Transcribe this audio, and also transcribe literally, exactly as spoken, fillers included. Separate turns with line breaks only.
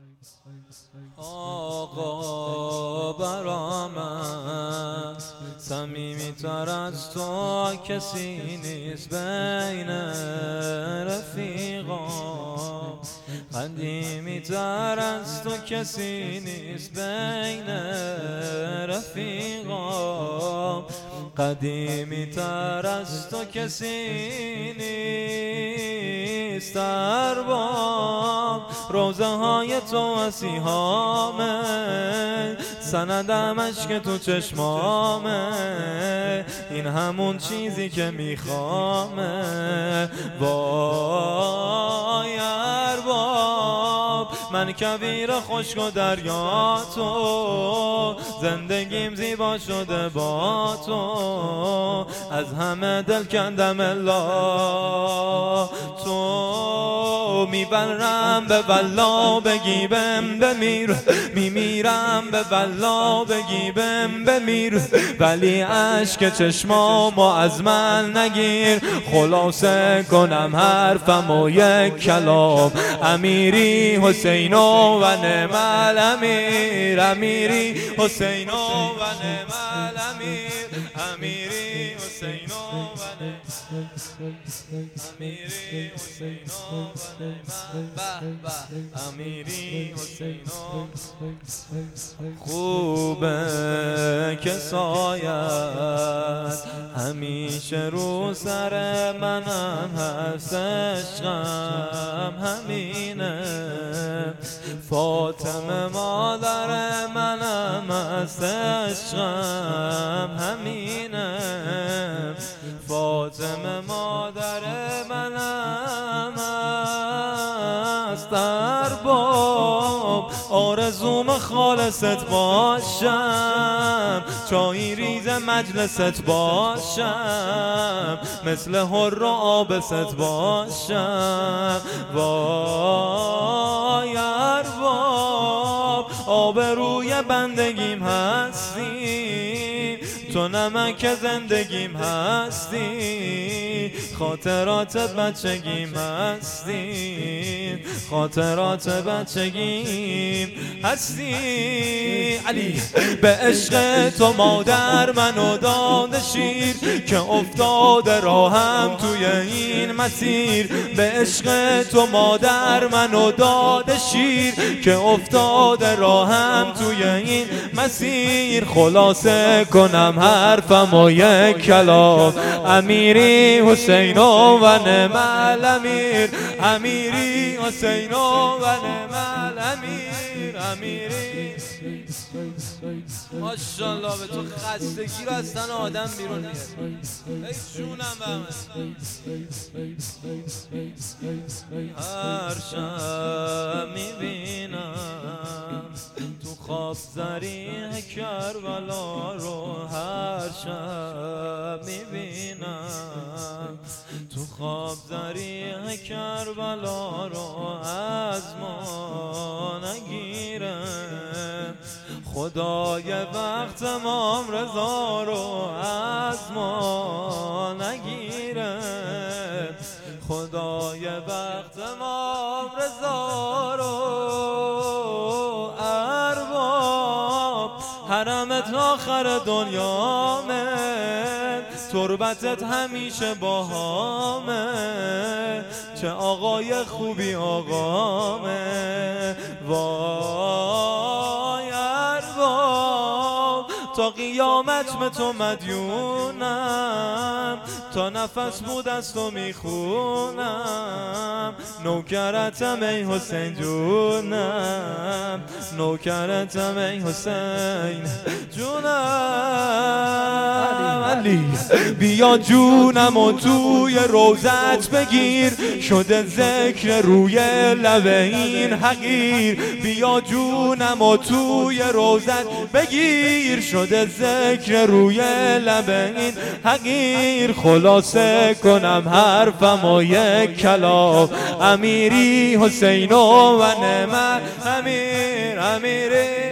آقا برا من صمیمی تر از تو کسی نیست بین رفیقا، قدیمی تر از تو کسی نیست بین رفیقا، قدیمی تر از تو کسی نیست. ارباب روزه های تو وسیحامه، سندم اشک تو چشمامه، این همون چیزی که میخوامه. وای ارباب من کویر خشک و دریا تو، زندگیم زیبا شده با تو، از همه دل کندم الا تو. میبرم به والله بگی بهم بمیر، میمیرم به والله بگی بهم بمیر، ولی اشک چشمامو از من نگیر. خلاصه کنم حرفم و یک کلام، امیری حسینو و نعم الامیر، امیری حسینو و نعم الامیر، امیری حسینو و نعم امیری حسینو و نعم امیری حسینو. خوبه که سایت همیشه رو سر منم هست، عشقم همینه. فاطمه مادر منم هست، عشقم همینه. فاطمه مادر منم هست. ارباب آرزوم خالصت باشم، چای ریز مجلست باشم، مثل حر و آبست باشم. وای ارباب آبروی بندگیم هستی، تو نمک زندگیم هستی، خاطرات بچگیم هستی، خاطرات بچگیم هستی. علی به عشق تو مادر منو داده شیر، که افتاده راهم توی این مسیر. به عشق تو مادر منو داده شیر، که افتاده راهم توی این مسیر. خلاصه کنم حرفم و یک کلام، امیری حسینو و نعم الامیر، امیری حسینو و نعم الامیر، امیری. ماشاءالله به تو خستگی رو از تن آدم بیرون میاره. ای جونم به هر شب میبینم تو خواب ذریح کربلا رو، هر شب میبینم تو خواب ذریح کربلا رو، از ما نگیره خدای وقت امام رضا رو، از ما نگیره خدای وقت امام رضا رو. ارباب حرمت آخر دنیامه، تربتت همیشه باهامه، چه آقای خوبی آقامه. وای ارباب تا قیامت به تو مدیونم، تا نفس بود از تو میخونم. نوکرتم ای حسین جونم، نوکرتم ای حسین جونم. علی بیا جونم و توی روزت بگیر، شده ذکر روی لب این حقیر. بیا جونم و توی روزت بگیر، شده ذکر روی لب این حقیر. خلاصه کنم حرفم و یک کلام، امیری حسینو و نعم امیر، امیری